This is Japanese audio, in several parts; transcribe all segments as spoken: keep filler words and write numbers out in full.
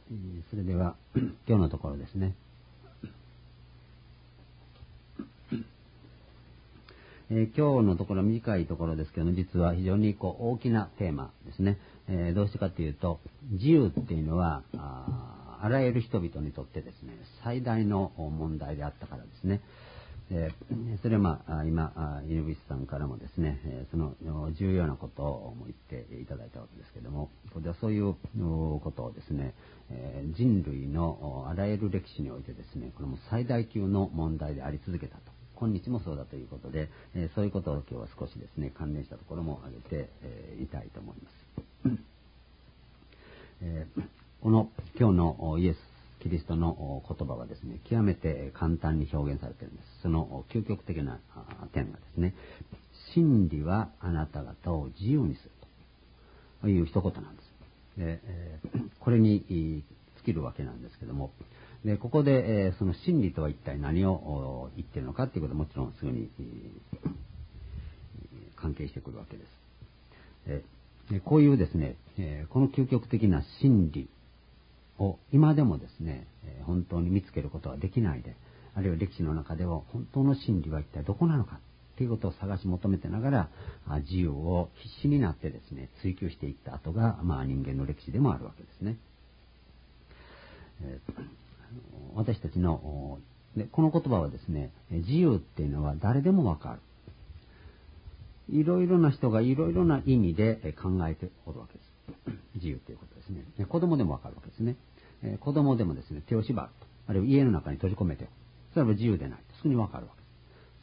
それでは今日のところですね、えー、今日のところ短いところですけども、実は非常にこう大きなテーマですね。えー、どうしてかというと、自由っていうのは あ, あらゆる人々にとってですね、最大の問題であったからですね。えー、それはまあ今イヌビスさんからもですね、えー、その重要なことを言っていただいたわけですけれども、ここではそういうことをですね、えー、人類のあらゆる歴史においてですね、これも最大級の問題であり続けたと、今日もそうだということで、えー、そういうことを今日は少しですね関連したところも挙げて、えー、いたいと思います。えー、この今日のイエスキリストの言葉はですね、極めて簡単に表現されているんです。その究極的な点がですね、真理はあなた方を自由にするという一言なんです。で、えー、これに尽きるわけなんですけども、でここで、えー、その真理とは一体何を言っているのかということはもちろんすぐに、えー、関係してくるわけです。えー、こういうですね、えー、この究極的な真理を今でもですね、えー、本当に見つけることはできないで、あるいは歴史の中では本当の真理は一体どこなのかということを探し求めてながら、自由を必死になってですね追求していった後が、まあ、人間の歴史でもあるわけですね。えー、私たちのでこの言葉はですね、自由っていうのは誰でもわかる。いろいろな人がいろいろな意味で考えておるわけです。自由ということですね。子供でもわかるわけですね。えー、子供でもですね、手を縛ると、あるいは家の中に閉じ込めておく。それは自由でないとすぐにわかるわけです。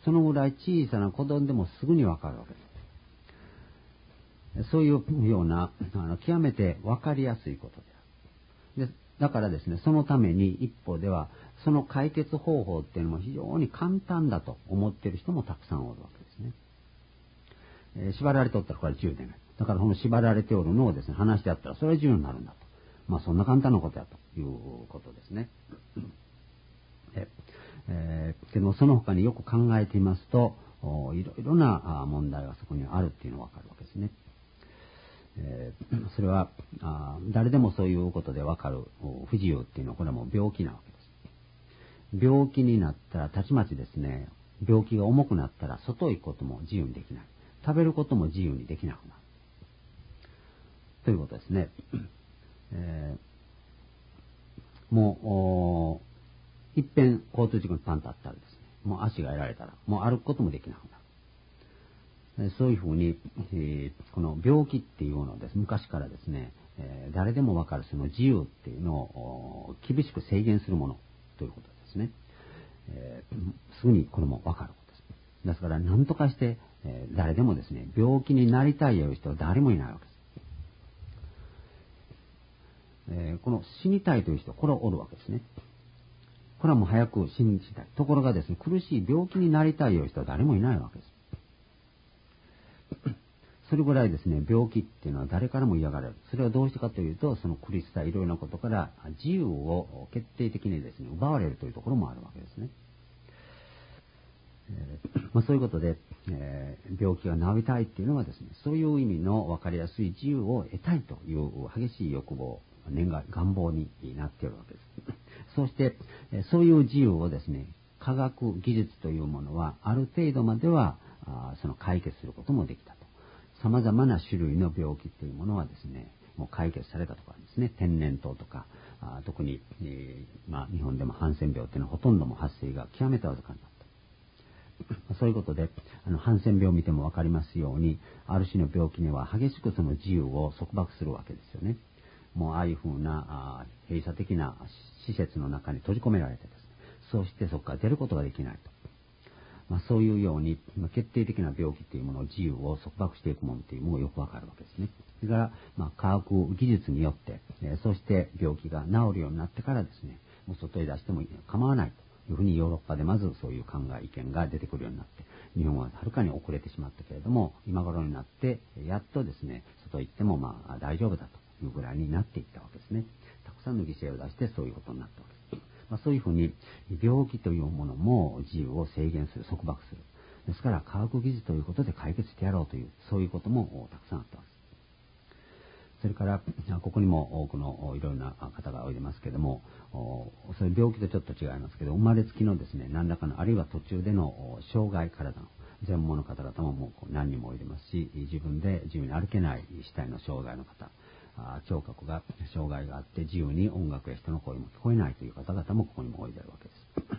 そのぐらい小さな子供でもすぐにわかるわけです。そういうようなあの極めてわかりやすいことである。でだからですね、そのために一方ではその解決方法っていうのも非常に簡単だと思っている人もたくさんおるわけですね。えー、縛られておったらこれは自由でない。だからこの縛られておるのをですね、話してやったらそれは自由になるんだと。まあそんな簡単なことやということですね。ええー、けどその他によく考えていますと、いろいろな問題がそこにあるっていうのがわかるわけですね。えー、それはあ誰でもそういうことでわかる不自由っていうのはこれはもう病気なわけです。病気になったらたちまちですね、病気が重くなったら外へ行くことも自由にできない。食べることも自由にできなくなる。ということですね。えー、もう、いっぺん交通事故にパンとあったらですね、もう足が得られたら、もう歩くこともできなくなる。そういうふうに、えー、この病気っていうものをです、昔からですね、えー、誰でもわかるその自由っていうのを厳しく制限するものということですね。えー、すぐにこれもわかることです。ですから何とかして、えー、誰でもですね、病気になりたいという人は誰もいないわけです。えー、この死にたいという人はこれはおるわけですね。これはもう早く死にたい。ところがですね、苦しい病気になりたいという人は誰もいないわけです。それぐらいですね、病気っていうのは誰からも嫌がられる。それはどうしてかというと、その苦しさいろいろなことから自由を決定的にですね、奪われるというところもあるわけですね。えーまあ、そういうことで、えー、病気が治りたいっていうのはですね、そういう意味の分かりやすい自由を得たいという激しい欲望、念願、願望になっているわけです。そして、えー、そういう自由をですね、科学技術というものはある程度まではあその解決することもできたと。様々な種類の病気というものはですね、もう解決されたとかですね、天然痘とか、あ特に、えーまあ、日本でもハンセン病というのはほとんども発生が極めてわずかになった。そういうことで、あのハンセン病を見てもわかりますように、ある種の病気には激しくその自由を束縛するわけですよね。もうああいうふうなあ閉鎖的な施設の中に閉じ込められてですね、そうしてそこから出ることができないと。まあ、そういうように、まあ、決定的な病気というものを自由を束縛していくものというものがよくわかるわけですね。それから、まあ、科学技術によって、えー、そして病気が治るようになってからですね、もう外へ出しても構わないというふうにヨーロッパでまずそういう考え意見が出てくるようになって、日本ははるかに遅れてしまったけれども、今頃になってやっとですね、外へ行ってもまあ大丈夫だというぐらいになっていったわけですね。たくさんの犠牲を出してそういうことになったわけです。まあ、そういうふうに病気というものも自由を制限する、束縛する。ですから科学技術ということで解決してやろうという、そういうこともたくさんあったわけです。 それから、ここにも多くのいろいろな方がおいでますけれども、それ病気とちょっと違いますけど、生まれつきのですね、何らかの、あるいは途中での障害、体の、全盲の方々ももう何人もおいでますし、自分で自由に歩けない死体の障害の方、聴覚が障害があって自由に音楽や人の声も聞こえないという方々もここにもおいであるわけです。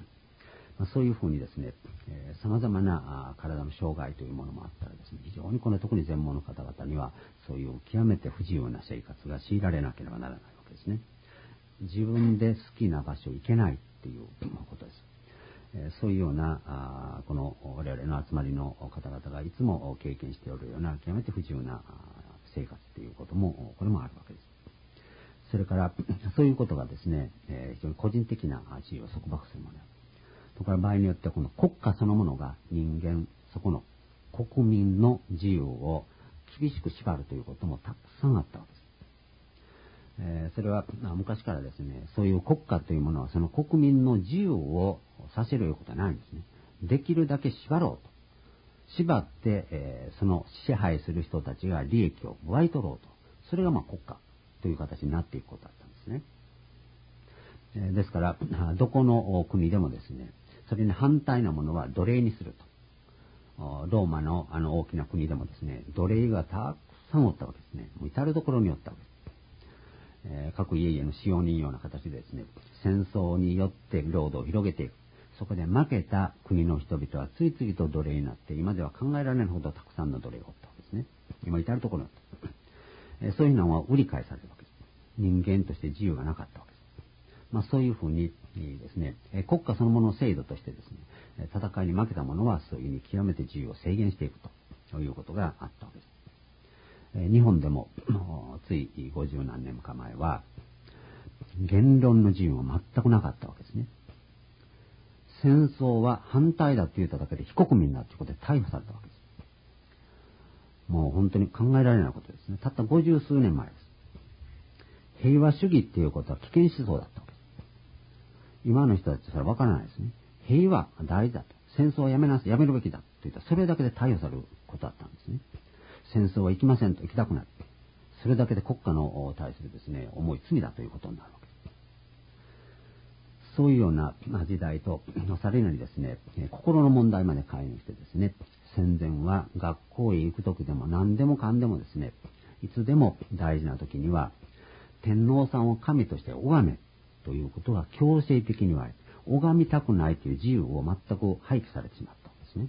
まあ、そういうふうにですね、えー、様々な体の障害というものもあったらですね、非常にこの特に全盲の方々にはそういう極めて不自由な生活が強いられなければならないわけですね。自分で好きな場所行けないっていうことです。えー、そういうようなあこの我々の集まりの方々がいつも経験しておるような極めて不自由な生活ということもこれもあるわけです。それからそういうことがですね、えー、非常に個人的な自由を束縛するものである。ところが場合によってはこの国家そのものが人間そこの国民の自由を厳しく縛るということもたくさんあったわけです。えー、それは昔からですね、そういう国家というものはその国民の自由をさせるということはないんですね。できるだけ縛ろうと。縛って、えー、その支配する人たちが利益を奪い取ろうと。それがまあ国家という形になっていくことだったんですね。えー、ですから、どこの国でもですね、それに反対なものは奴隷にすると。ローマのあの大きな国でもですね、奴隷がたくさんおったわけですね。もう至るところにおったわけです。えー、各家々の使用人ような形でですね、戦争によって領土を広げていく。そこで負けた国の人々は次々と奴隷になって、今では考えられないほどたくさんの奴隷がおったわけですね。今至るところにおった。えー、そういうのは売り買いされるわけです。人間として自由がなかったわけです。まあ、そういうふうにですね、国家そのものの制度としてですね、戦いに負けた者はそういうふうに極めて自由を制限していくということがあったわけです。日本でもついごじゅう何年か前は言論の自由は全くなかったわけですね。戦争は反対だと言っただけで非国民だということで逮捕されたわけです。もう本当に考えられないことですね。たったごじゅう数年前です。平和主義っていうことは危険思想だったわけです。今の人たちそれは分からないですね。平和が大事だと。戦争をやめなさい、やめるべきだと言ったらそれだけで逮捕されることだったんですね。戦争は行きませんと、行きたくない。それだけで国家の対するですね、重い罪だということになるわけです。そういうような時代と、さらにですね、心の問題まで介入してですね、戦前は学校へ行くときでも何でもかんでもですね、いつでも大事なときには、天皇さんを神として拝めということが強制的に言われて、拝みたくないという自由を全く廃棄されてしまったんですね。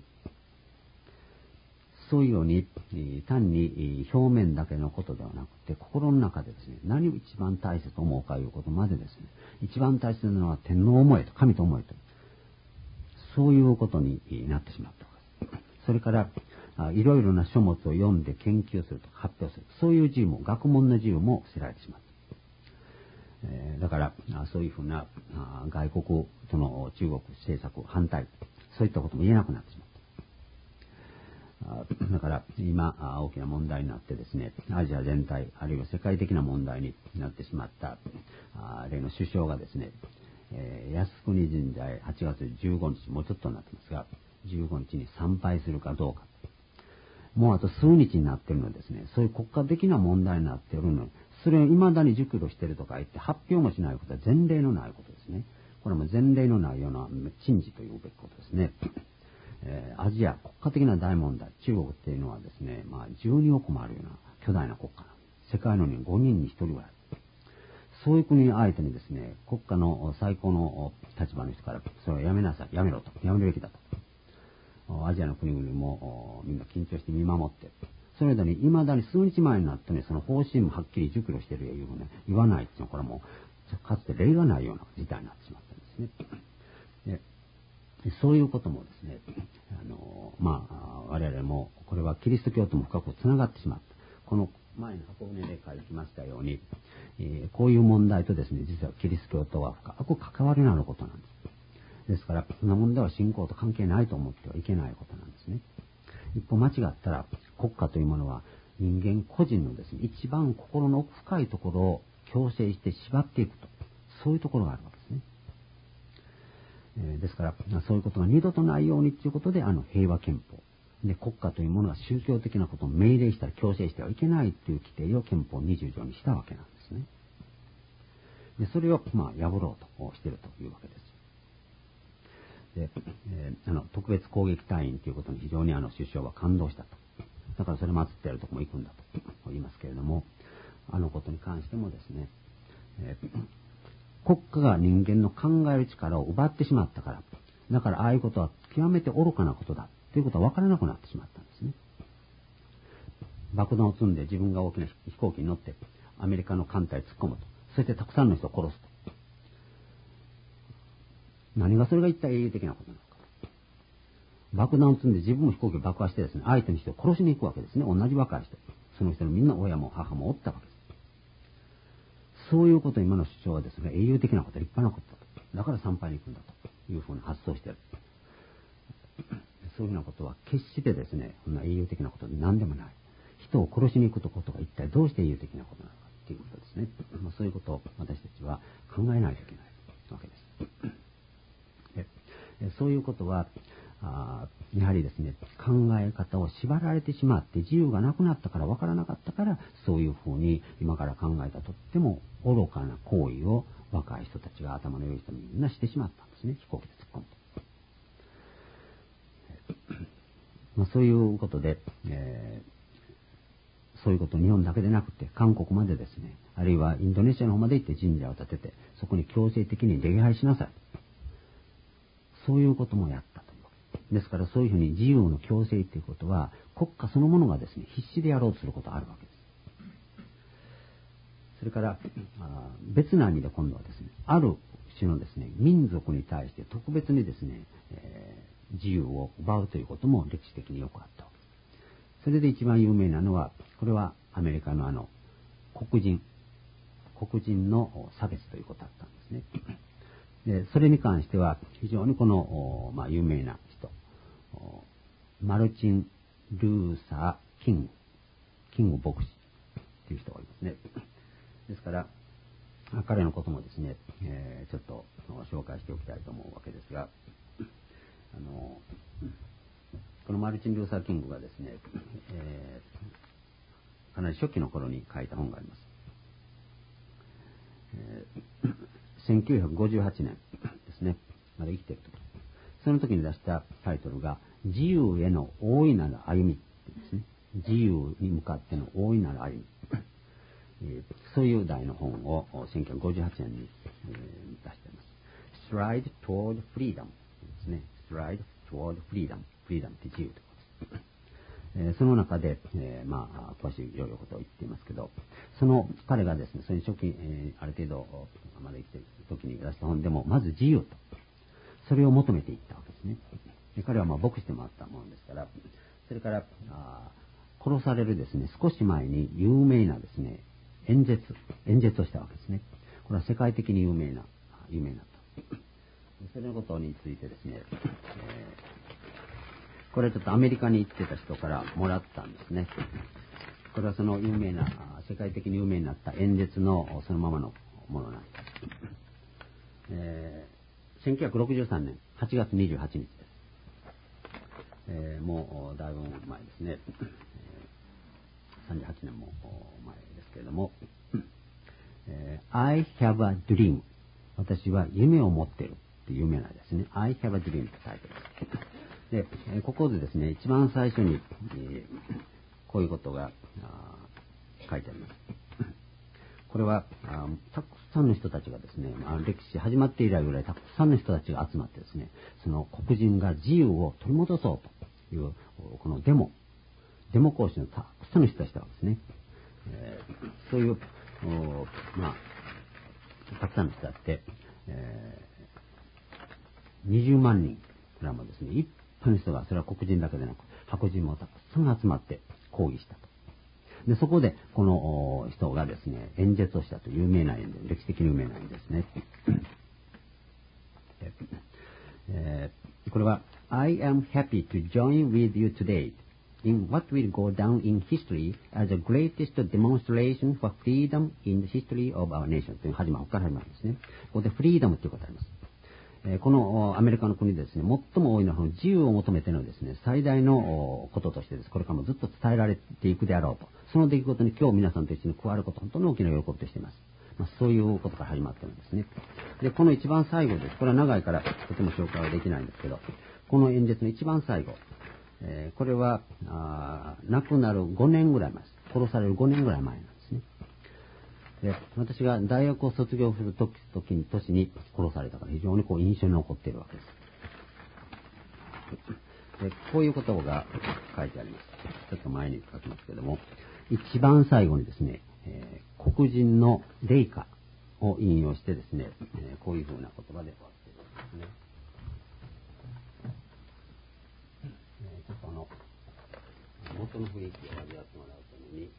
そういうように、単に表面だけのことではなくて、心の中でですね、何を一番大切と思うかいうことまでですね、一番大切なのは天皇思えと、神と思えと、そういうことになってしまったわけです。それから、いろいろな書物を読んで研究するとか発表する。そういう自由も、学問の自由も捨てられてしまった。えー、だからそういうふうな外国との中国政策反対、そういったことも言えなくなってしまった。だから今大きな問題になってですね、アジア全体あるいは世界的な問題になってしまった例の首相がですね、えー、靖国神社へはちがつじゅうごにち、もうちょっとになってますが、じゅうごにちに参拝するかどうか。もうあと数日になっているのですね、そういう国家的な問題になっているのに、それを未だに熟慮しているとか言って発表もしないことは前例のないことですね。これも前例のないような珍事というべきことですね。えー、アジア国家的な大問題、中国っていうのはですね、まあじゅうにおくもあるような巨大な国家、世界のごにんにひとりはある。そういう国相手にですね、国家の最高の立場の人からそれをやめなさい、やめろと、やめるべきだと。アジアの国々もみんな緊張して見守って、それぞれに未だに数日前になってね、その方針もはっきり熟慮しているようにね、言わないっていうのは、これはもうかつて例がないような事態になってしまったんですね。でそういうこともですね、あのまあ我々もこれはキリスト教とも深くつながってしまった。この前の箱舟で書きましたように、えー、こういう問題とですね、実はキリスト教とは深く関わりのあることなんです。ですから、そんな問題は信仰と関係ないと思ってはいけないことなんですね。一歩間違ったら、国家というものは人間個人のですね、一番心の奥深いところを強制して縛っていくと、そういうところがあるわけですね。えー、ですから、そういうことが二度とないようにということで、あの平和憲法、 で、国家というものが宗教的なことを命令したり強制してはいけないという規定を憲法にじゅう条にしたわけなんですね。で、それを、まあ、破ろうとしているというわけです。で、えー、あの、特別攻撃隊員ということに非常にあの、首相は感動したと。だからそれ祀ってやるとこも行くんだと言いますけれども、あのことに関してもですね、えー、国家が人間の考える力を奪ってしまったから、だからああいうことは極めて愚かなことだということは分からなくなってしまったんですね。爆弾を積んで自分が大きな飛行機に乗ってアメリカの艦隊に突っ込むと。そしてたくさんの人を殺すと。何がそれが一体英雄的なことなのか。爆弾を積んで自分も飛行機を爆破してですね、相手の人を殺しに行くわけですね。同じ若い人。その人のみんな親も母もおったわけです。そういうことを今の主張はですね、英雄的なこと、立派なことだと。だから参拝に行くんだというふうに発想している。そういうようなことは決してですね、こんな英雄的なことで何でもない。人を殺しに行くことが一体どうして英雄的なことなのかということですね。まあ、そういうことを私たちは考えないといけないわけです。でそういうことはあやはりですね、考え方を縛られてしまって自由がなくなったから分からなかったから、そういうふうに今から考えたとっても愚かな行為を若い人たちが頭の良い人みんなしてしまったんですね。飛行機で突っ込むと。まあ、そういうことで、えー、そういうことを日本だけでなくて韓国までですね、あるいはインドネシアの方まで行って神社を建ててそこに強制的に礼拝しなさい、そういうこともやったというわけですから、そういうふうに自由の強制ということは国家そのものがですね、必死でやろうとすることがあるわけです。それから別な意味で今度はですね、ある種のですね、民族に対して特別にですね、えー、自由を奪うということも歴史的によくあった。それで一番有名なのは、これはアメリカのあの黒人黒人の差別ということだったんですね。でそれに関しては非常にこの、まあ、有名な人、マルチン・ルーサー・キングキング牧師という人がいますね。ですから彼のこともですね、えー、ちょっと紹介しておきたいと思うわけですが、あのこのマルチン・ルーサー・キングがですね、えー、かなり初期の頃に書いた本があります。えー、せんきゅうひゃくごじゅうはちねんですね、まだ生きている時、その時に出したタイトルが自由への大いなる歩みですね。自由に向かっての大いなる歩み、えー、そういう題の本をせんきゅうひゃくごじゅうはちねんに、えー、出しています。 Stride toward freedom ですね。 Stride toward freedom、 freedom って自由ということです。えー、その中で、えー、まあ詳しいいろいろことを言っていますけど、その彼がですね、それに初期、えー、ある程度まだ生きている時に出した本でもまず自由と、それを求めていったわけですね。で彼はまあ牧師でもあったものですから、それからあ殺されるですね少し前に有名なですね演説演説をしたわけですね。これは世界的に有名な有名なと、それのことについてですね、えー、これはちょっとアメリカに行ってた人からもらったんですね。これはその有名な世界的に有名になった演説のそのままのものなんです。えー、せんきゅうひゃくろくじゅうさんねんはちがつにじゅうはちにちです。えー、もうだいぶ前ですね、えー、さんじゅうはちねんも前ですけれども、えー、I have a dream、 私は夢を持っているっていう有名なですね、 I have a dream ってタイトルです。で、ここでですね一番最初に、えー、こういうことが書いてあります。これはあたくさんの人たちがですね、まあ、歴史始まって以来ぐらいたくさんの人たちが集まってですね、その黒人が自由を取り戻そうというこのデモデモ行進のたくさんの人たちがですね、えー、そういうまあたくさんの人があって、えー、にじゅうまんにん、これはもうですねいっぱいの人が、それは黒人だけでなく白人もたくさん集まって抗議したと。でそこでこの人がですね演説をしたという有名な演説、歴史的に有名な演説ですね。えー、これは I am happy to join with you today in what will go down in history as the greatest demonstration for freedom in the history of our nation という始まりから始まるんですね。ここでフリーダムということがあります。 このアメリカの国でですね、最も多いのは自由を求めてのですね、最大のこととしてです。これからもずっと伝えられていくであろうと。その出来事に今日皆さんと一緒に加わること、本当に大きな喜びとしています。まあ、そういうことから始まってるんですね。で、この一番最後です。これは長いからとても紹介はできないんですけど、この演説の一番最後、えー、これはあ亡くなるごねんぐらい前です。殺されるごねんぐらい前なんですね。で、私が大学を卒業する時時に年に殺されたから非常にこう印象に残っているわけです。で、こういうことが書いてあります。ちょっと前に書きますけども、一番最後にですね、えー、黒人の霊歌を引用してですね、えー、こういうふうな言葉で終わっているんですね。えー、ちょっとあの元の雰囲気を味わってもらうために、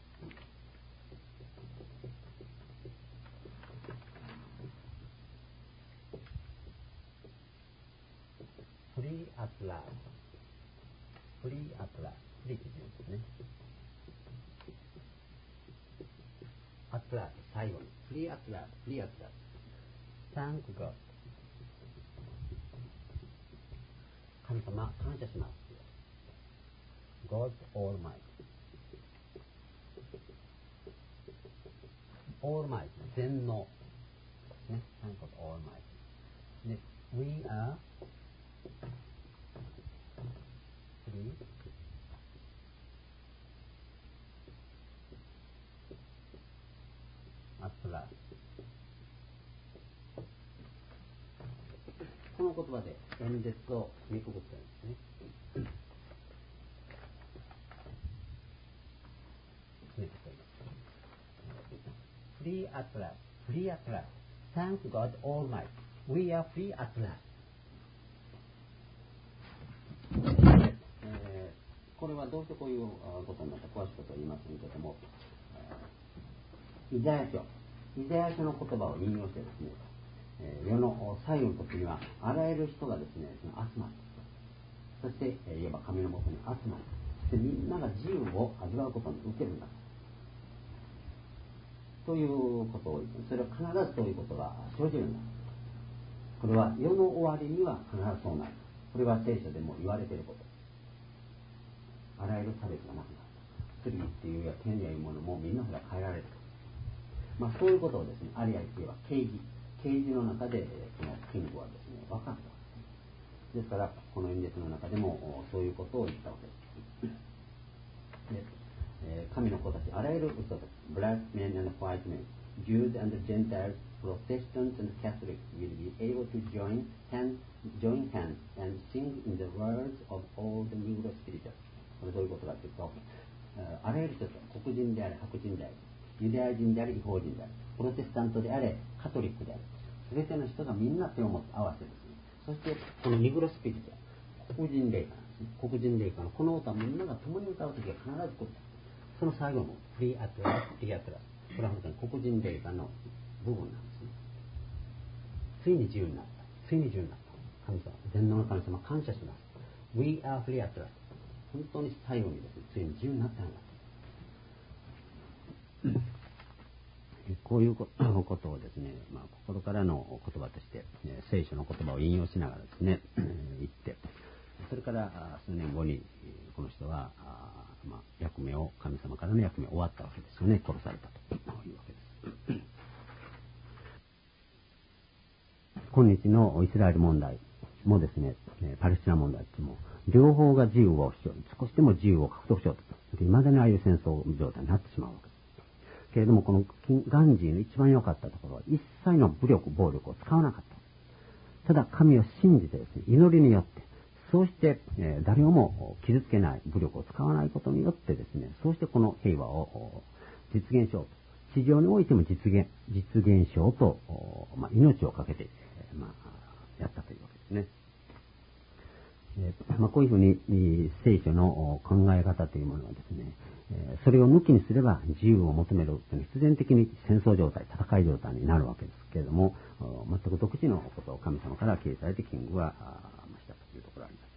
フリーアトラス、フリーアトラス、フリーって言うんですね。アトラス、最後に。フリーアトラス、フリーアトラス。Thank God。神様、感謝します。God Almighty。Almighty、全能。ね。Thank God Almighty。で、We are free at last。この言葉で演説を見くくってるんですね。Free at last, free at last. Thank God Almighty. We are free at last. えー、これはどうしてこういうことになったか詳しいことは言いませんけども、イザヤ書、イザヤ書の言葉を引用してですね、えー、世の最後の時にはあらゆる人がですね、その集まる。そして、えー、いわば神のもとに集まる。そしてみんなが自由を味わうことに受けるんだ。ということを言って、それは必ずそういうことが生じるんだ。これは世の終わりには必ずそうなる。これは聖書でも言われていること。あらゆる差別がなくなった。罪っていうや権利やいうものもみんなほら変えられる。まあそういうことをですね、あるいは言えば刑事、刑事の中でこのキングはですね、分かった。ですからこの演説の中でもそういうことを言ったわけです。で、えー、神の子たち、あらゆる人たち、Black men and white men, Jews and Gentiles, Protestants and Catholics will be able to join hands, join hands and sing in the words of all the Negro spirituals。これどういうことかというと、あらゆる人たち、黒人であれ、白人であれ、ユダヤ人であれ、違法人であれ、プロテスタントであれ、カトリックであれ、すべての人がみんな手を持って合わせてですね、そしてこのニグロスピリチュアル、黒人霊歌なんですね。黒人霊歌のこの歌をみんなが共に歌うときは必ず来る。その最後のフリーアトラス、フリーアトラス。これは本当に黒人霊歌の部分なんですね。ついに自由になった。ついに自由になった。神様、全能の神様、感謝します。We are free at last。本当に最後にですね、ついに自由になったんだと。こういうことをですね、まあ、心からの言葉として、ね、聖書の言葉を引用しながらですね、言って、それから数年後にこの人は、まあ、役目を、神様からの役目終わったわけですよね。殺されたというわけです。今日のイスラエル問題もですね、パレスチナ問題も両方が自由を主張、少しでも自由を獲得しようと、いまだにああいう戦争状態になってしまうわけです。けれども、このガンジーの一番良かったところは、一切の武力、暴力を使わなかった。ただ、神を信じてですね、祈りによって、そうして、えー、誰をも傷つけない武力を使わないことによってですね、そうしてこの平和を実現しようと。地上においても実現、実現しようと、まあ、命をかけて、えーまあ、やったというわけですね。えーまあ、こういうふうに聖書の考え方というものはですね、えー、それを抜きにすれば自由を求めるという必然的に戦争状態、戦い状態になるわけですけれども、全く独自のことを神様から掲示されてキングはしたというところがあります。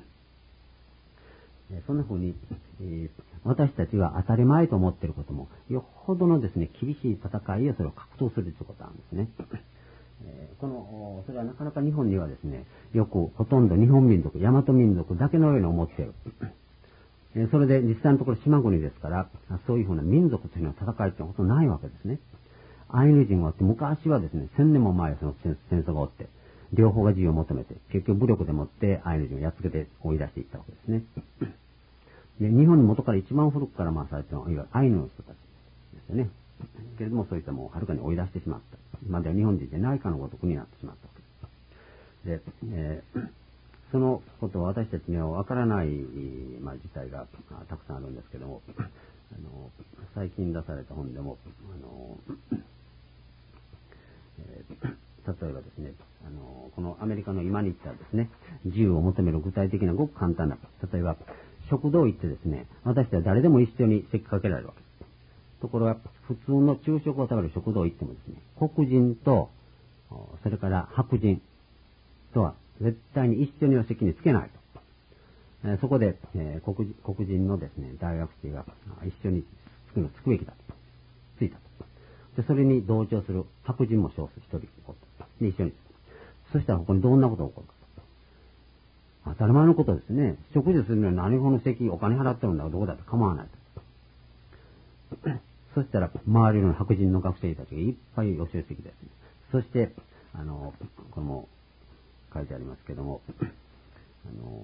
そんなふうに、えー、私たちが当たり前と思っていることも、よほどのですね、厳しい戦いをそれを格闘するということなんですね。えー、この、それれはなかなか日本にはですね、よくほとんど日本民族、大和民族だけのように思っている。それで実際のところ島国ですから、そういうふうな民族というのは戦いってことないわけですね。アイヌ人は昔はですね、千年も前その戦争が起って、両方が自由を求めて、結局武力でもってアイヌ人をやっつけて追い出していったわけですね。で、日本に元から一番古くから回されているのは、いわゆるアイヌの人たちですよね。けれども、そういったものをはるかに追い出してしまった。今では日本人でないかのごとくになってしまったわけです。で、えー、そのことは私たちにはわからない、まあ、事態がたくさんあるんですけども、あの最近出された本でも、あのえー、例えばですね、あのこのアメリカの今に言ったらですね、自由を求める具体的なごく簡単な、例えば食堂行ってですね、私たちは誰でも一緒に席かけられるわけです。ところが普通の昼食を食べる食堂行ってもですね、黒人とそれから白人とは絶対に一緒には席につけないと。えー、そこで、えー、黒人、黒人のですね、大学生が一緒につくのつくべきだと。ついたと。で、それに同調する白人も少数一人おった。で、一緒に。そしたらここにどんなことが起こるかと。当たり前のことですね。食事するのに何この席お金払ってるんだからどこだって構わないと。そしたら周りの白人の学生たちがいっぱいお集積ですね。そして、あの、これも書いてありますけども、あの、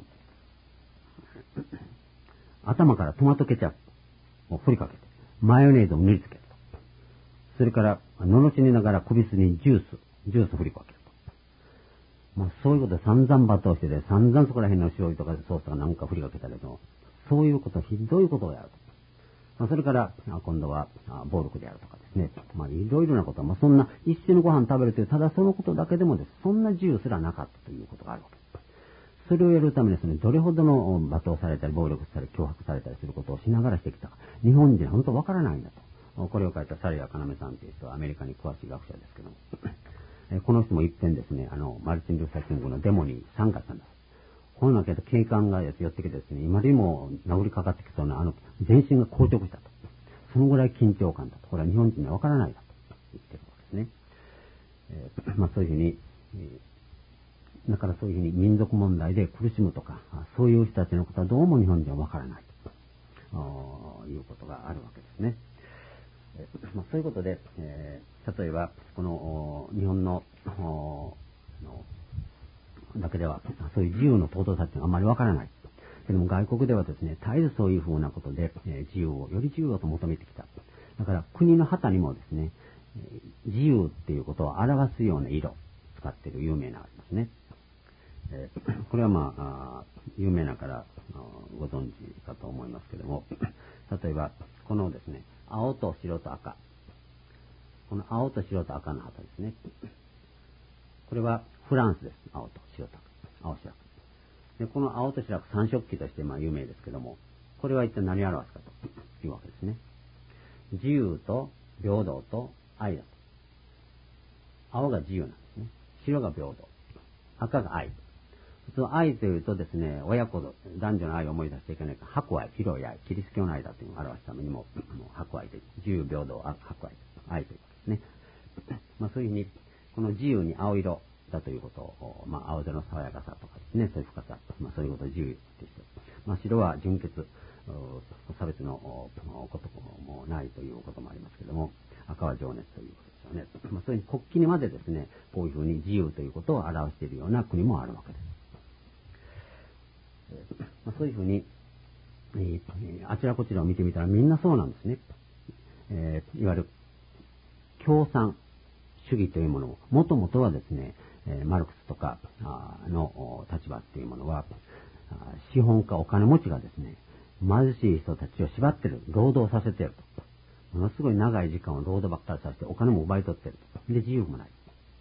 頭からトマトケチャップを振りかけて、マヨネーズを塗りつけると。それから、ののしにながら首筋にジュース、ジュースを振りかけると。まあ、そういうことで散々罵倒してて、散々そこら辺の醤油とかソースとかなんか振りかけたけど、そういうこと、ひどいことをやると。まあ、それから、今度は、暴力であるとかですね。まあ、いろいろなことは、まあ、そんな、一緒にご飯食べるという、ただそのことだけでもです。そんな自由すらなかったということがあるわけです。それをやるためにですね、どれほどの罵倒されたり、暴力され、脅迫されたりすることをしながらしてきたか。日本人は本当わからないんだと。これを書いたサリア・カナメさんという人はアメリカに詳しい学者ですけども。この人も一遍ですね、あの、マルチン・ルーサー・キングのデモに参加したんです。こういうのけど警官が寄ってきてですね、今でも殴りかかってきそうな、あの、全身が硬直したと。そのぐらい緊張感だと。これは日本人にはわからないだと言ってるわけですね。えー、まあそういうふうに、えー、だからそういうふうに民族問題で苦しむとか、そういう人たちのことはどうも日本人はわからないということがあるわけですね。えーまあ、そういうことで、えー、例えば、この日本ののだけでは、そういう自由の尊さっていうのはあまりわからない。けども外国ではですね、絶えずそういうふうなことで、えー、自由を、より自由をと求めてきた。だから国の旗にもですね、えー、自由っていうことを表すような色、使っている有名なありますね。えー、これはまあ、あ有名なからご存知かと思いますけども、例えば、このですね、青と白と赤。この青と白と赤の旗ですね。これはフランスです。青と白と赤。青白赤。で、この青と白赤三色旗としてまあ有名ですけども、これは一体何を表すかというわけですね。自由と平等と愛だと。青が自由なんですね。白が平等。赤が愛。普通愛というとですね、親子の男女の愛を思い出していけないから、白愛、広い愛、キリスト教の愛だというのを表すためにも、白愛という、自由平等、白愛、愛というわけですね。まあそういうふうに、この自由に青色だということを、まあ青色の爽やかさとかですね、そういう深さ、まあそういうことを自由として、まあ白は純潔、差別のこともないということもありますけれども、赤は情熱ということですよね。まあそういう国旗にまでですね、こういうふうに自由ということを表しているような国もあるわけです。まあ、そういうふうに、えー、あちらこちらを見てみたらみんなそうなんですね。えー、いわゆる共産主義というものも、もともとはですね、えー、マルクスとかの立場っていうものは、資本家、お金持ちがですね、貧しい人たちを縛ってる、労働させていると。ものすごい長い時間を労働ばっかりさせて、お金も奪い取っていると。で、自由もない。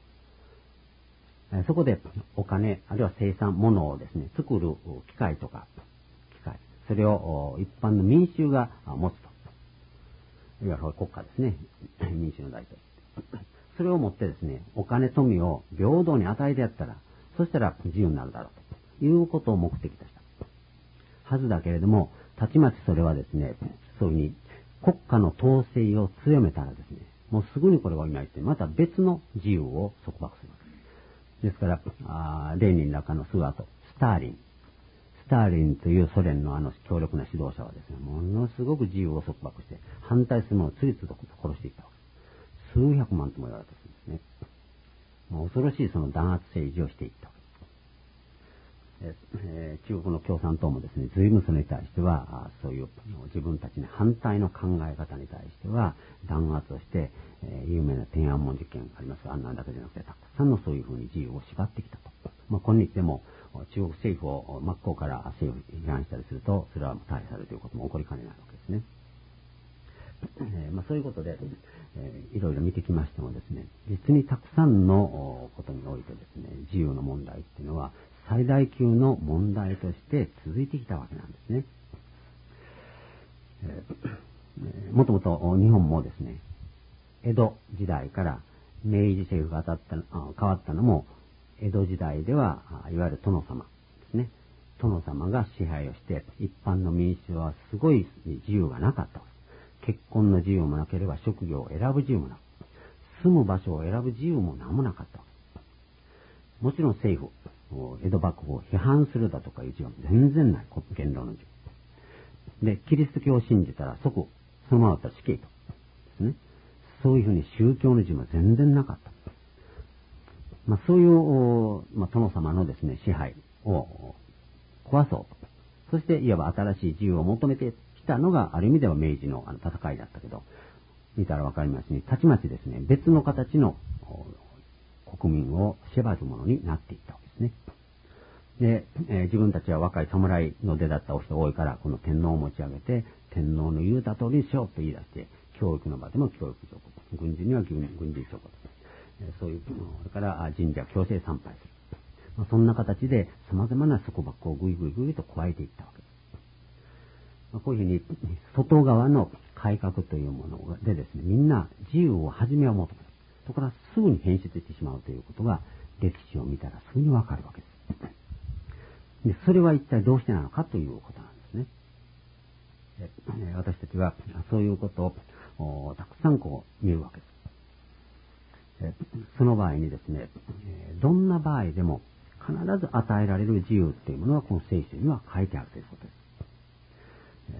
そこでお金、あるいは生産物をですね、作る機械とか、機械、それを一般の民衆が持つと。いわゆる国家ですね。民衆の代表。それを持ってですね、お金、富を平等に与えてやったら、そしたら自由になるだろうということを目的としたはずだけれども、たちまちそれはですね、そういうふうに国家の統制を強めたらですね、もうすぐにこれがいないって、また別の自由を束縛するわけです。 ですから、あレーニンらかのすぐ後、スターリン。スターリンというソ連のあの強力な指導者はですね、ものすごく自由を束縛して、反対する者を次々と殺していったわけです。数百万とも言われたんですね。もう恐ろしいその弾圧政治をしていったわけです。えー、中国の共産党もですね、随分それに対しては、そういう自分たちに反対の考え方に対しては弾圧をして、えー、有名な天安門事件ありますが、あんなんだけじゃなくて、たくさんのそういうふうに自由を縛ってきたと。まあ、今日でも中国政府を真っ向から政府批判したりすると、それは逮捕されるということも起こりかねないわけですね。えーまあ、そういうことで、えー、いろいろ見てきましてもですね、実にたくさんのことにおいてですね、自由の問題っていうのは最大級の問題として続いてきたわけなんですね。えー、もともと日本もですね、江戸時代から明治政府が当たったあ変わったのも、江戸時代ではいわゆる殿様ですね。殿様が支配をして、一般の民衆はすごい自由がなかった。結婚の自由もなければ職業を選ぶ自由もなく、住む場所を選ぶ自由も何もなかった。もちろん政府、江戸幕府を批判するだとかいう自由は全然ない。言論の自由。で、キリスト教を信じたら即、そのままだったら死刑と。ですね。そういうふうに宗教の自由は全然なかった。まあ、そういう、まあ、殿様のですね、支配を壊そうと。そして、いわば新しい自由を求めてきたのが、ある意味では明治のあの戦いだったけど、見たらわかりますように、たちまちですね、別の形の国民を縛るものになっていったわけですね。で、えー、自分たちは若い侍の出だった人が多いから、この天皇を持ち上げて、天皇の言うた通りにしようと言い出して、教育の場でも教育上、軍事には軍事上、そういう、それから神社強制参拝する。まあ、そんな形で様々な束縛をぐいぐいぐいと加えていったわけです。まあ、こういうふうに、外側の改革というものでですね、みんな自由を始めを求める。そこからすぐに変質してしまうということが、歴史を見たらすぐにわかるわけです。で、それは一体どうしてなのかということなんですね。私たちはそういうことをたくさんこう見るわけです。その場合にですね、どんな場合でも必ず与えられる自由というものはこの聖書には書いてあるということです。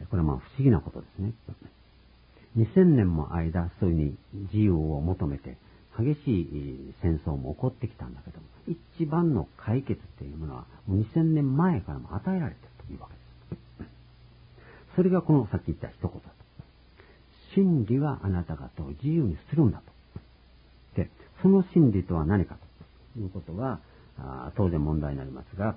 これはまあ不思議なことですね。にせんねんも間、そういうふうに自由を求めて激しい戦争も起こってきたんだけども、一番の解決というものはもうにせんねんまえからも与えられているというわけです。それがこのさっき言った一言と。真理はあなた方を自由にするんだと。で、その真理とは何かということは、あ当然問題になりますが、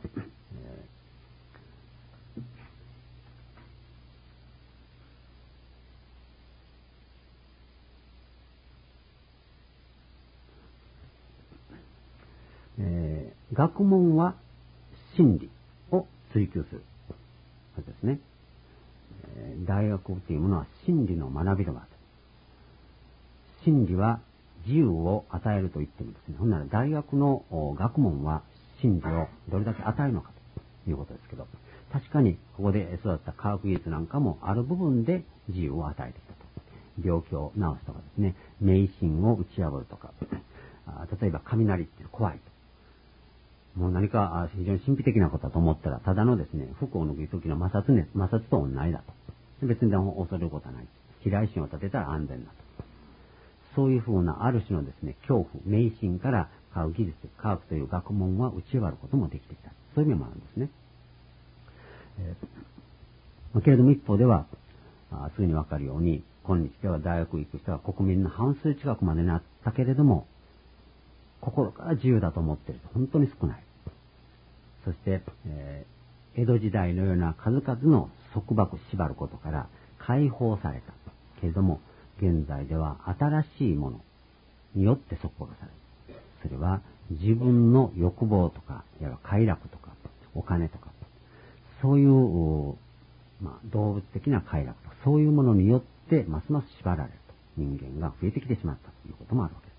えーえー、学問は真理を追求する。そうですね。えー、大学というものは真理の学びの場です。真理は自由を与えると言ってもですね、ほんなら大学の学問は真理をどれだけ与えるのかということですけど、確かにここで育った科学技術なんかもある部分で自由を与えてきたと。病気を治すとかですね、迷信を打ち破るとか、例えば雷って怖いと。もう何か非常に神秘的なことだと思ったら、ただのですね、服を脱ぐ時の摩擦ね、摩擦と同じだと。別に恐れることはない。避雷針を立てたら安全だと。そういうふうなある種のですね、恐怖、迷信から科学技術、科学という学問は打ち破ることもできてきた。そういう面もあるんですね。えー、けれども一方では、あすぐにわかるように、今日では大学行く人は国民の半数近くまでなったけれども、心から自由だと思っていると本当に少ない。そして、えー、江戸時代のような数々の束縛縛ることから解放された。けれども、現在では新しいものによって束縛される。それは自分の欲望とか、いわば快楽とか、お金とか、そういう、まあ、動物的な快楽とか、そういうものによってますます縛られると。人間が増えてきてしまったということもあるわけです。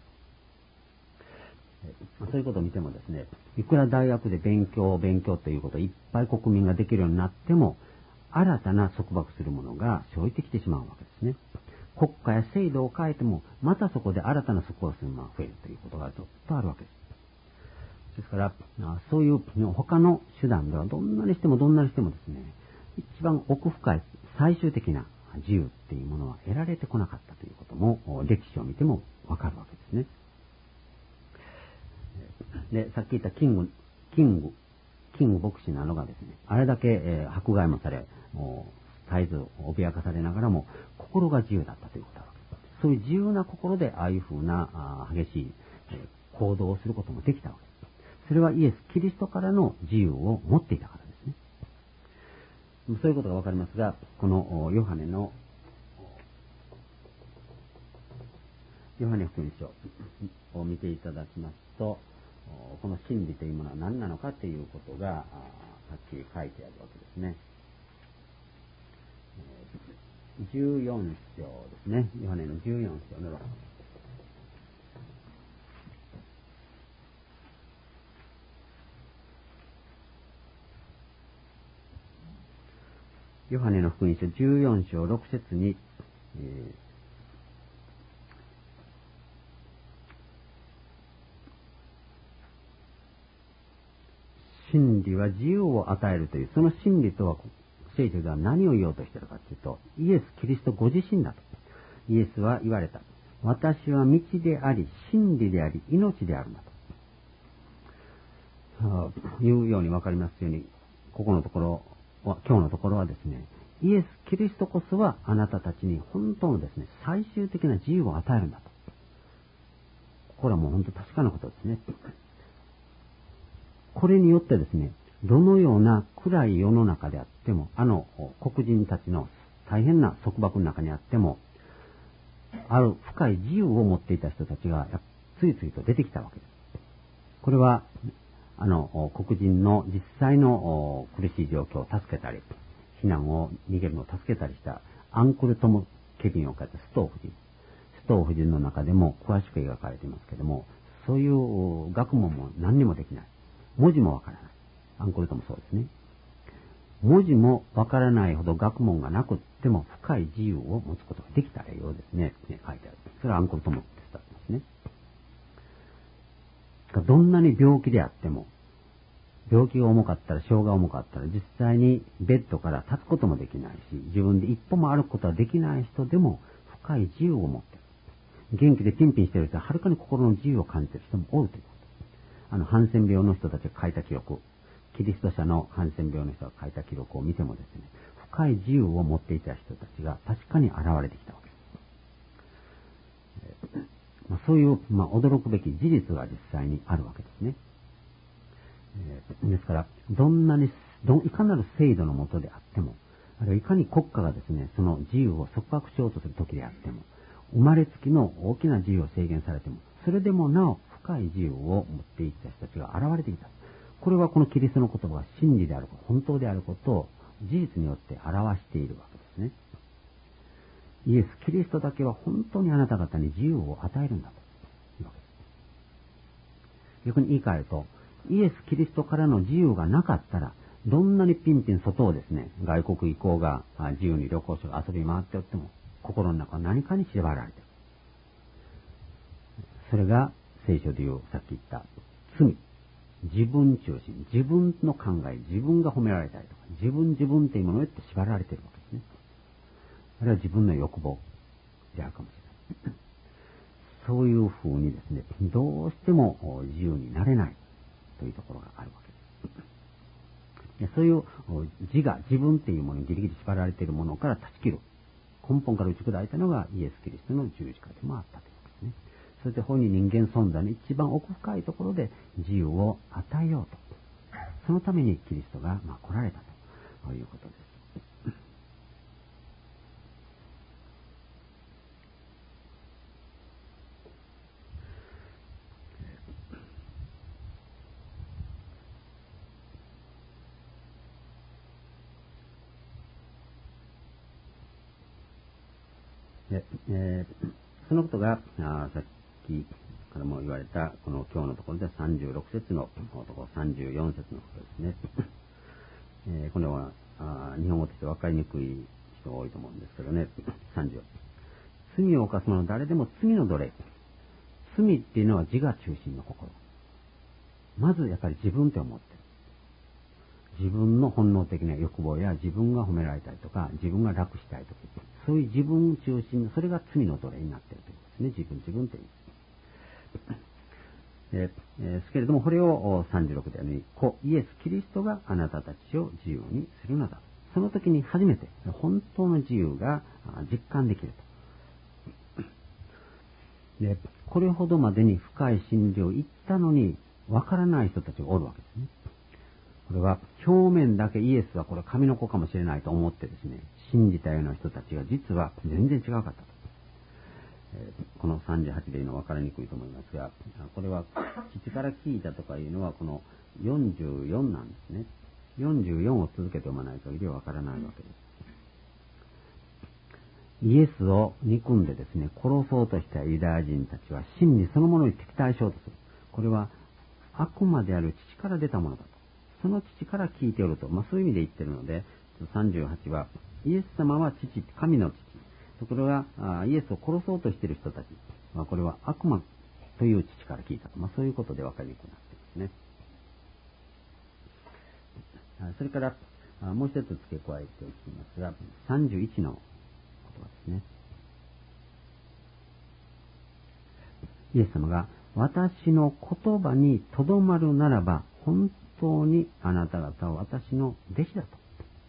そういうことを見てもですね、いくら大学で勉強、勉強ということをいっぱい国民ができるようになっても、新たな束縛するものが生じてきてしまうわけですね。国家や制度を変えても、またそこで新たな束縛するものが増えるということがずっとあるわけです。 ですから、そういう他の手段ではどんなにしてもどんなにしてもですね、一番奥深い最終的な自由っていうものは得られてこなかったということも歴史を見てもわかるわけですね。で、さっき言ったキング、キング、キング牧師なのがですね、あれだけ、えー、迫害もされ、もう絶えず脅かされながらも心が自由だったということだわけです。そういう自由な心でああいうふうなあ激しい、えー、行動をすることもできたわけです。それはイエス・キリストからの自由を持っていたからですね。そういうことがわかりますが、このヨハネのヨハネ福音書を見ていただきますと、この真理というものは何なのかということがはっきり書いてあるわけですね。じゅうよん章ですね。ヨハネのじゅうよん章のろく。ヨハネの福音書じゅうよん章ろく節に、えー、真理は自由を与えるという、その真理とは聖書では何を言おうとしているかというと、イエス・キリストご自身だと。イエスは言われた。私は道であり、真理であり、命であるんだと。いうようにわかりますように、ここのところは、今日のところはですね、イエス・キリストこそはあなたたちに本当のですね、最終的な自由を与えるんだと。これはもう本当確かなことですね。これによってですね、どのような暗い世の中であっても、あの黒人たちの大変な束縛の中にあっても、ある深い自由を持っていた人たちがついついと出てきたわけです。これは、あの黒人の実際の苦しい状況を助けたり、避難を逃げるのを助けたりしたアンクル・トム・ケビンを書いたストー夫人。ストー夫人の中でも詳しく描かれていますけれども、そういう学問も何にもできない。文字もわからない。アンクルトもそうですね。文字もわからないほど学問がなくっても深い自由を持つことができたらようですね。ね書いてある。それはアンクルトも伝わってますね。どんなに病気であっても、病気が重かったら、症が重かったら、実際にベッドから立つこともできないし、自分で一歩も歩くことはできない人でも深い自由を持っている。元気でピンピンしている人ははるかに心の自由を感じている人もおるということ。あの、ハンセン病の人たちが書いた記録、キリスト者のハンセン病の人が書いた記録を見てもですね、深い自由を持っていた人たちが確かに現れてきたわけです。えーまあ、そういう、まあ、驚くべき事実が実際にあるわけですね。えー、ですから、どんなに、どいかなる制度のもとであっても、あるいはいかに国家がですね、その自由を束縛しようとする時であっても、生まれつきの大きな自由を制限されても、それでもなお深い自由を持っていった人たちが現れてきた。これはこのキリストの言葉が真理であること、本当であることを事実によって表しているわけですね。イエス・キリストだけは本当にあなた方に自由を与えるんだというわけです。逆に言い換えると、イエス・キリストからの自由がなかったら、どんなにピンピン外をですね、外国行こうが、自由に旅行者が遊び回っておっても、心の中は何かに縛られている。それが聖書でいう、さっき言った罪。自分中心。自分の考え、自分が褒められたりとか、自分自分というものによって縛られているわけですね。あれは自分の欲望であるかもしれない。そういう風にですね、どうしても自由になれないというところがあるわけです。そういう自我、自分というものにギリギリ縛られているものから断ち切る。根本から打ち砕いたのがイエス・キリストの十字架でもあったということですね。そして本人人間存在の一番奥深いところで自由を与えようと。そのためにキリストが、まあ、来られたということです。でえー、そのことがあさっきからも言われたこの今日のところでさんじゅうろく節のところさんじゅうよん節のことですね。えー、これはあ日本語として分かりにくい人が多いと思うんですけどね。さんじゅう罪を犯す者誰でも罪の奴隷。罪っていうのは自我中心の心。 まずやっぱり自分って思ってる。自分の本能的な欲望や自分が褒められたりとか、自分が楽したいとか、そういう自分中心の、それが罪の奴隷になっているということですね。自分自分っていう。えー、ですけれども、これをさんじゅうろくではね、子イエス・キリストがあなたたちを自由にするのだ。その時に初めて本当の自由が実感できると。で、これほどまでに深い真理を言ったのに、わからない人たちがおるわけですね。これは表面だけイエスはこれ神の子かもしれないと思ってですね、信じたような人たちが実は全然違うかったと。えー、このさんじゅうはちで言うのは分かりにくいと思いますが、これは父から聞いたとかいうのはこのよんじゅうよんなんですね。よんじゅうよんを続けて読まない限りは分からないわけです。イエスを憎んでですね、殺そうとしたユダヤ人たちは真理そのものに敵対しようとする。これは悪魔である父から出たものだと。その父から聞いておると、まあ、そういう意味で言ってるので、さんじゅうはちは、イエス様は父、神の父。ところが、イエスを殺そうとしている人たち。まあ、これは悪魔という父から聞いたと。まあ、そういうことで分かりにくくなっていますね。それから、もう一つ付け加えておきますが、さんじゅういちの言葉ですね。イエス様が、私の言葉にとどまるならば、本当にあなた方は私の弟子だと。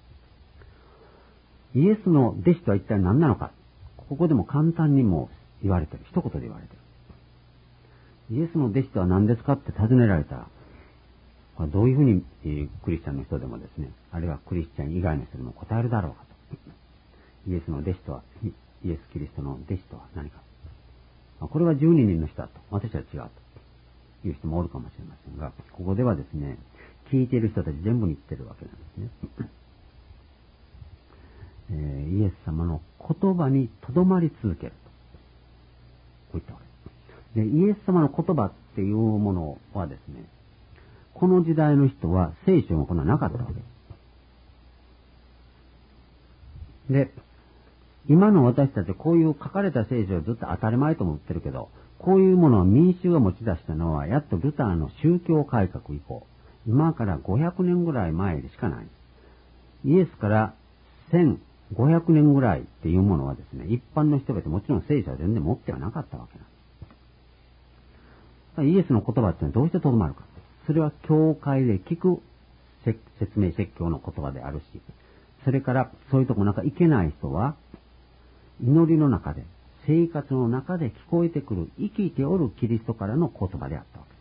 イエスの弟子とは一体何なのか。ここでも簡単にも言われてる。一言で言われてる。イエスの弟子とは何ですかって尋ねられたら、どういうふうにクリスチャンの人でもですね、あるいはクリスチャン以外の人でも答えるだろうかと。イエスの弟子とは、イエス・キリストの弟子とは何か。これはじゅうににんの人だと。私は違うという人もおるかもしれませんが、ここではですね、聞いている人たち全部に言ってるわけなんですね。えー、イエス様の言葉にとどまり続けると。こういったわけです。で、イエス様の言葉っていうものはですね、この時代の人は聖書がこんななかったわけです。で、今の私たちはこういう書かれた聖書をずっと当たり前と思ってるけど、こういうものを民衆が持ち出したのは、やっとルターの宗教改革以降、今からごひゃくねんぐらい前でしかない。イエスからせんごひゃくねんぐらいっていうものはですね、一般の人々もちろん聖書は全然持ってはなかったわけなんです。イエスの言葉ってのはどうしてとどまるか。それは教会で聞く説明説教の言葉であるし、それからそういうとこなんかいけない人は、祈りの中で、生活の中で聞こえてくる生きておるキリストからの言葉であったわけです。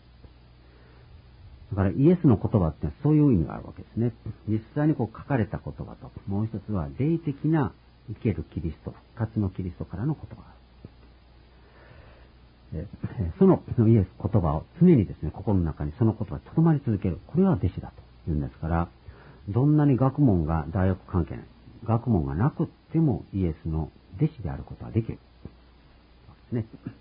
だからイエスの言葉ってそういう意味があるわけですね。実際にこう書かれた言葉と、もう一つは霊的な生けるキリスト、復活のキリストからの言葉がある。そのイエス言葉を常にですね、心の中にその言葉に留まり続ける。これは弟子だと言うんですから、どんなに学問が大学関係ない。学問がなくってもイエスの弟子であることはできる。ね。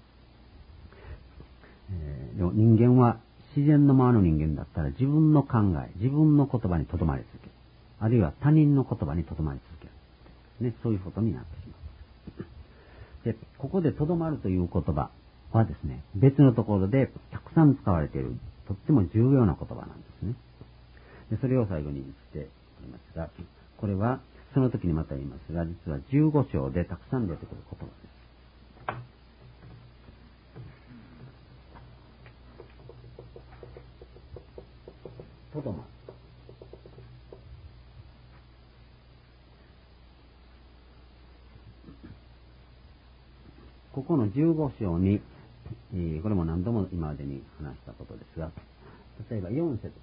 えー、でも人間は自然のままの人間だったら自分の考え、自分の言葉にとどまり続ける。あるいは他人の言葉にとどまり続ける。ね、そういうことになってしまう。で、ここでとどまるという言葉はですね、別のところでたくさん使われている、とっても重要な言葉なんですね。で、それを最後に言っておりますが、これはその時にまた言いますが、実はじゅうご章でたくさん出てくる言葉です。とどまる。ここのじゅうご章に、えー、これも何度も今までに話したことですが、例えばよん節。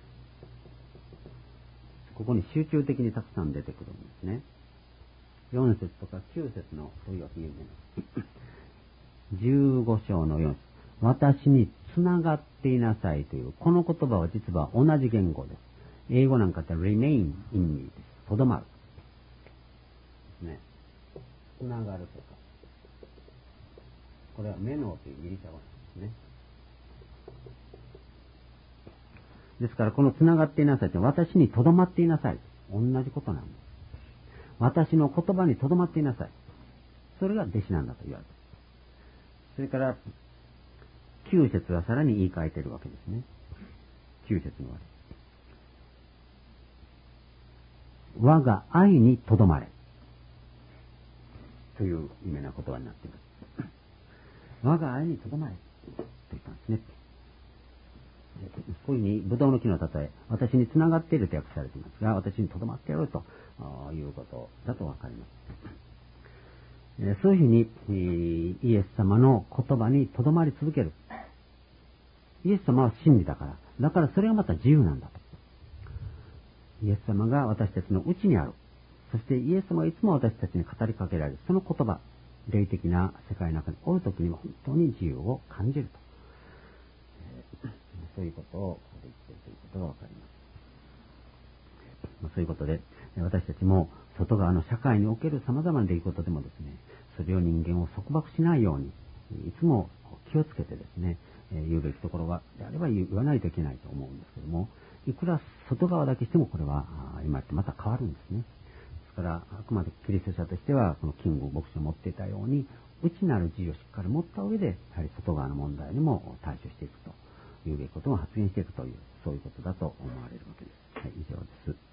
ここに集中的にたくさん出てくるんですね。よん節とかきゅう節のというわけ有名な。じゅうご章のよん節。私につながっていなさいという、この言葉は実は同じ言語です。英語なんかって remain in me です。とどまる。ね。つながるとか。これはメノーというギリシャ語なんですね。ですからこのつながっていなさいって私にとどまっていなさい。同じことなんです。私の言葉にとどまっていなさい。それが弟子なんだと言われている。それからきゅう節はさらに言い換えているわけですね。 きゅう節の終わり。我が愛にとどまれ。という意味な言葉になっています。我が愛にとどまれ。と言ったんですね。こういうふうに、ブドウの木の例え、私につながっていると訳されていますが、私にとどまってやろうということだとわかります。そういうふうに、イエス様の言葉にとどまり続ける。イエス様は真理だから。だからそれがまた自由なんだと。イエス様が私たちのうちにある。そしてイエス様はいつも私たちに語りかけられる。その言葉、霊的な世界の中におるときには本当に自由を感じると。そういうことを言っているということがわかります。そういうことで、私たちも外側の社会における様々な出来事でもですね、それを人間を束縛しないように、いつも気をつけてですね、言うべきところがであれば言わないといけないと思うんですけども、いくら外側だけしてもこれは今ってまた変わるんですね。ですから、あくまでキリスト者としては、このキング牧師を持っていたように、内なる自由をしっかり持った上で、やはり外側の問題にも対処していくというべきことを発言していくという、そういうことだと思われるわけです。はい、以上です。